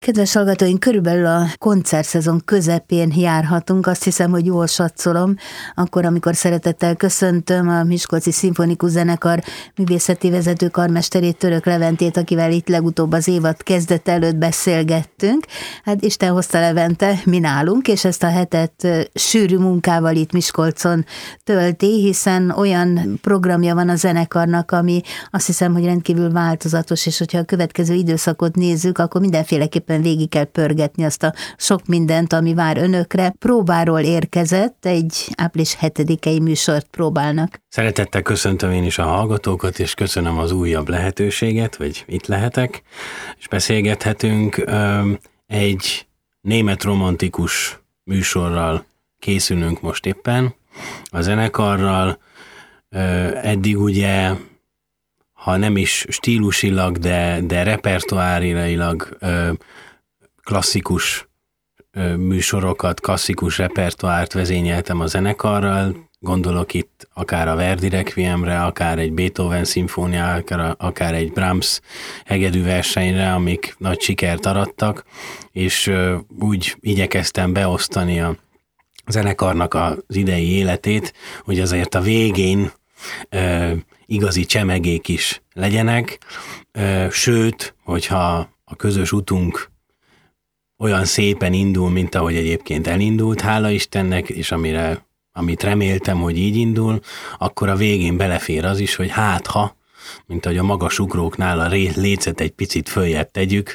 Kedves hallgatóink, körülbelül a koncertszezon közepén járhatunk, azt hiszem, hogy jól satszolom, akkor, amikor szeretettel köszöntöm a Miskolci Szimfonikus Zenekar művészeti vezető karmesterét, Török Leventét, akivel itt legutóbb az évad kezdete előtt beszélgettünk. Hát Isten hozta Levente, mi nálunk, és ezt a hetet sűrű munkával itt Miskolcon tölti, hiszen olyan programja van a zenekarnak, ami azt hiszem, hogy rendkívül változatos, és hogyha a következő időszakot nézzük, akkor mindenféleképpen végig kell pörgetni azt a sok mindent, ami vár önökre. Próbáról érkezett, egy április 7-i műsort próbálnak. Szeretettel köszöntöm én is a hallgatókat, és köszönöm az újabb lehetőséget, hogy itt lehetek, és beszélgethetünk. Egy német romantikus műsorral készülünk most éppen a zenekarral. Eddig ugye, ha nem is stílusilag, de repertoáriailag klasszikus műsorokat, klasszikus repertoárt vezényeltem a zenekarral. Gondolok itt akár a Verdi Requiemre, akár egy Beethoven szimfóniára, akár egy Brahms hegedű versenyre, amik nagy sikert arattak, és úgy igyekeztem beosztani a zenekarnak az idei életét, hogy azért a végén igazi csemegék is legyenek, sőt, hogyha a közös utunk olyan szépen indul, mint ahogy egyébként elindult, hála Istennek, és amit reméltem, hogy így indul, akkor a végén belefér az is, hogy ha, mint ahogy a magas ugróknál a lécet egy picit följebb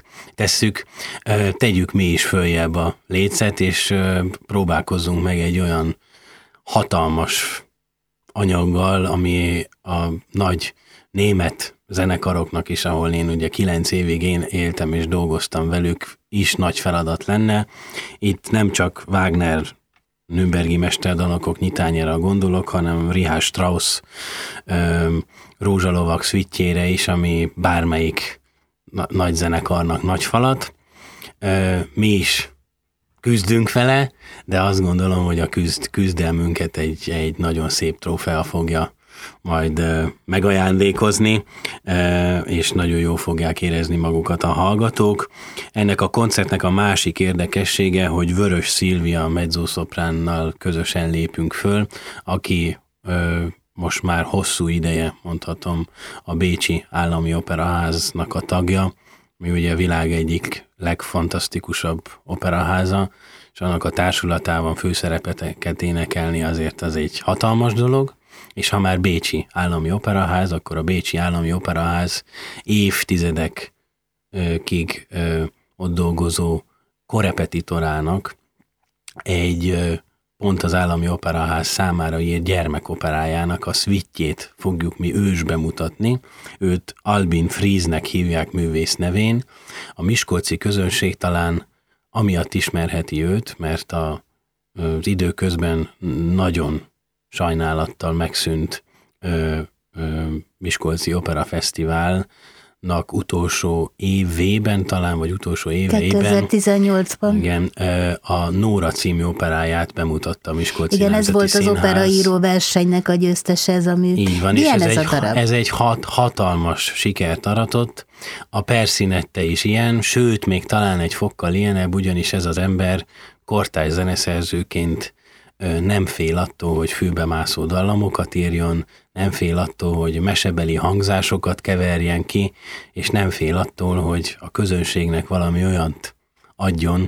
tegyük mi is följebb a lécet, és próbálkozzunk meg egy olyan hatalmas anyaggal, ami a nagy német zenekaroknak is, ahol én ugye 9 évig éltem és dolgoztam velük, is nagy feladat lenne. Itt nem csak Wagner nürnbergi mesterdalokok nyitányára gondolok, hanem Richard Strauss Rózsalovak szüitjére is, ami bármelyik nagy zenekarnak nagy falat. Mi is küzdünk vele, de azt gondolom, hogy a küzdelmünket egy nagyon szép trófea fogja majd megajándékozni, és nagyon jól fogják érezni magukat a hallgatók. Ennek a koncertnek a másik érdekessége, hogy Vörös Szilvia mezzosopránnal közösen lépünk föl, aki most már hosszú ideje, mondhatom, a Bécsi Állami Operaháznak a tagja, mi ugye a világ egyik legfantasztikusabb operaháza, és annak a társulatában főszerepeket énekelni azért az egy hatalmas dolog, és ha már Bécsi Állami Operaház, akkor a Bécsi Állami Operaház évtizedekig ott dolgozó korepetitorának egy pont az Állami Operaház számára írt gyermekoperájának a szvittjét fogjuk mi ősbe mutatni. Őt Albin Friesnek hívják művész nevén. A miskolci közönség talán amiatt ismerheti őt, mert az időközben nagyon sajnálattal megszűnt Miskolci Opera Fesztiválnak utolsó évében talán, vagy utolsó éveiben. 2018-ban. Igen, a Nóra című operáját bemutatta a Miskolci Igen, Nemzeti ez volt Színház. Az operaíró versenynek a győztese, ez a mű. Így van, milyen és ez egy hatalmas sikert aratott. A Persinette is ilyen, sőt, még talán egy fokkal ilyenebb, ugyanis ez az ember kortárs zeneszerzőként nem fél attól, hogy fülbemászó dallamokat írjon, nem fél attól, hogy mesebeli hangzásokat keverjen ki, és nem fél attól, hogy a közönségnek valami olyant adjon,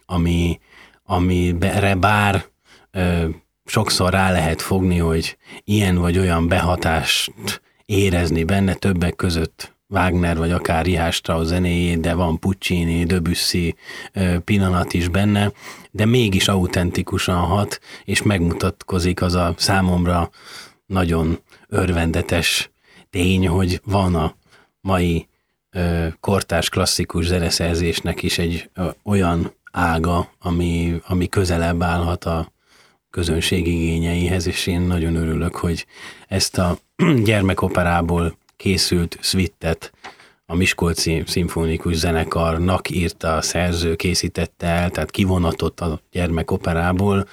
amire bár sokszor rá lehet fogni, hogy ilyen vagy olyan behatást érezni benne, többek között Wagner vagy akár Richard Strauss zenéjét, de van Puccini, Debussy pillanat is benne, de mégis autentikusan hat, és megmutatkozik az a számomra nagyon örvendetes tény, hogy van a mai kortárs klasszikus zeneszerzésnek is egy olyan ága, ami közelebb állhat a közönség igényeihez, és én nagyon örülök, hogy ezt a gyermekoperából készült szvittet a Miskolci Szimfonikus Zenekarnak írta a szerző, készítette el, tehát kivonatot a gyermekoperából,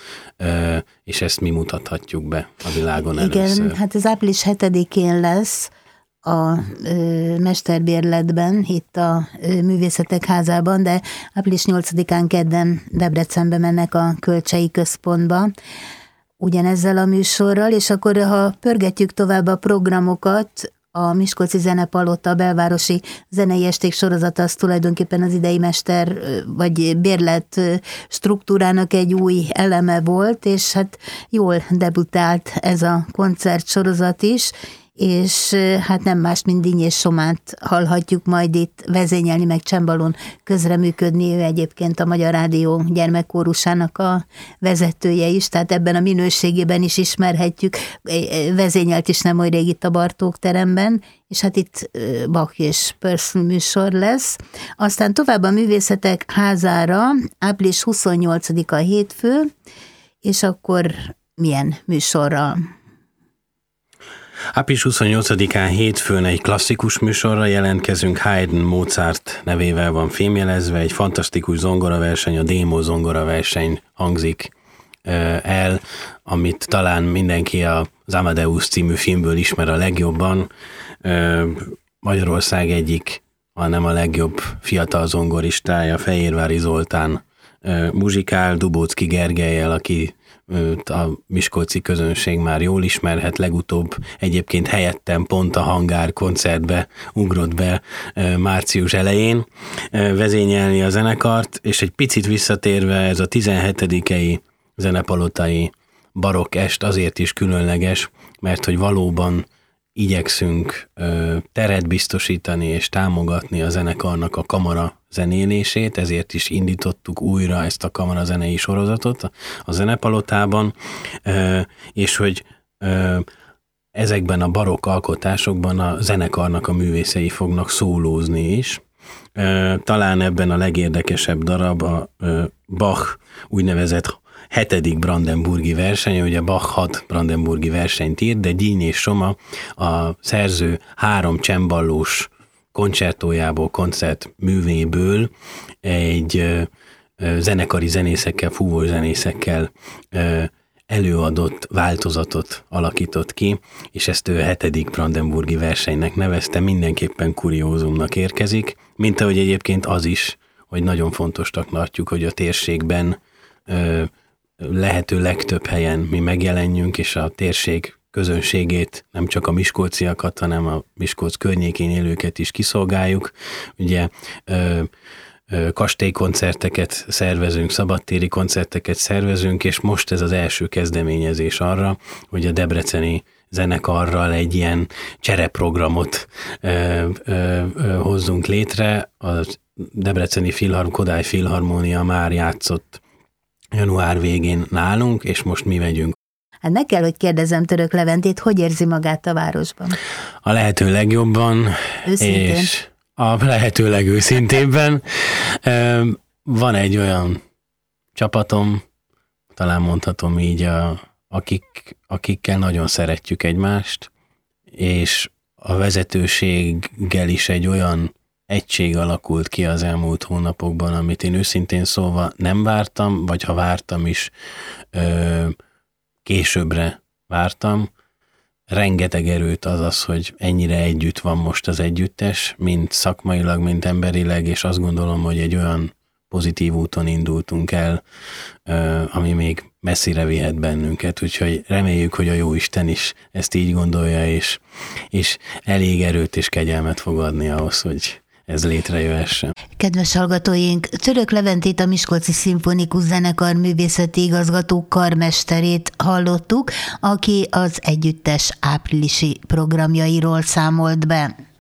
és ezt mi mutathatjuk be a világon először. Igen, hát ez április 7-én lesz a mesterbérletben, itt a Művészetek Házában, de április 8-án kedden Debrecenbe mennek a Kölcsei Központba, ugyanezzel a műsorral, és akkor ha pörgetjük tovább a programokat, a Miskolci Zenepalota, a belvárosi zenei esték sorozata az tulajdonképpen az idei mester vagy bérlet struktúrának egy új eleme volt, és hát jól debütált ez a koncertsorozat is, és hát nem más, mint Dinnyés Somát hallhatjuk majd itt vezényelni, meg csembalón közreműködni, ő egyébként a Magyar Rádió gyermekkórusának a vezetője is, tehát ebben a minőségében is ismerhetjük, vezényelt is nem olyan rég itt a Bartók teremben, és hát itt Bach és Purcell műsor lesz. Aztán tovább a Művészetek Házára, április 28-a hétfő, és akkor milyen műsorral? Április 28-án hétfőn egy klasszikus műsorra jelentkezünk, Haydn Mozart nevével van fémjelezve, egy fantasztikus zongoraverseny, a Démo zongoraverseny hangzik el, amit talán mindenki az Amadeus című filmből ismer a legjobban. Magyarország egyik, hanem a legjobb fiatal zongoristája, Fehérvári Zoltán muzsikál, Dubóczki Gergellyel, aki a miskolci közönség már jól ismerhet, legutóbb egyébként helyettem pont a Hangár koncertbe ugrott be március elején vezényelni a zenekart, és egy picit visszatérve ez a 17. zenepalotai barokk est azért is különleges, mert hogy valóban igyekszünk teret biztosítani és támogatni a zenekarnak a kamara zenélését, ezért is indítottuk újra ezt a kamarazenei sorozatot a Zenepalotában, és hogy ezekben a barokk alkotásokban a zenekarnak a művészei fognak szólózni is. Talán ebben a legérdekesebb darab a Bach úgynevezett 7. brandenburgi verseny, ugye Bach 6 brandenburgi versenyt írt, de Dinnyés Soma a szerző 3 cemballós koncertójából, koncertművéből egy zenekari zenészekkel, fúvózenészekkel előadott változatot alakított ki, és ezt ő 7. brandenburgi versenynek nevezte, mindenképpen kuriózumnak érkezik, mint ahogy egyébként az is, hogy nagyon fontosnak tartjuk, hogy a térségben lehető legtöbb helyen mi megjelenjünk, és a térség közönségét, nem csak a miskolciakat, hanem a Miskolc környékén élőket is kiszolgáljuk. Ugye kastélykoncerteket szervezünk, szabadtéri koncerteket szervezünk, és most ez az első kezdeményezés arra, hogy a debreceni zenekarral egy ilyen csereprogramot hozzunk létre. A debreceni Kodály Filharmónia már játszott január végén nálunk, és most mi megyünk. Hát meg kell, hogy kérdezem Török Leventét, hogy érzi magát a városban? A lehető legjobban, őszintén. És a lehető legőszintébben. Van egy olyan csapatom, talán mondhatom így, akikkel nagyon szeretjük egymást, és a vezetőséggel is egy olyan egység alakult ki az elmúlt hónapokban, amit én őszintén szólva nem vártam, vagy ha vártam is, későbbre vártam. Rengeteg erőt az, hogy ennyire együtt van most az együttes, mind szakmailag, mind emberileg, és azt gondolom, hogy egy olyan pozitív úton indultunk el, ami még messzire vihet bennünket, úgyhogy reméljük, hogy a Jóisten is ezt így gondolja, és elég erőt és kegyelmet fog adni ahhoz, hogy ez létrejöhessen. Kedves hallgatóink, Török Leventét, a Miskolci Szimfonikus Zenekar művészeti igazgató karmesterét hallottuk, aki az együttes áprilisi programjairól számolt be.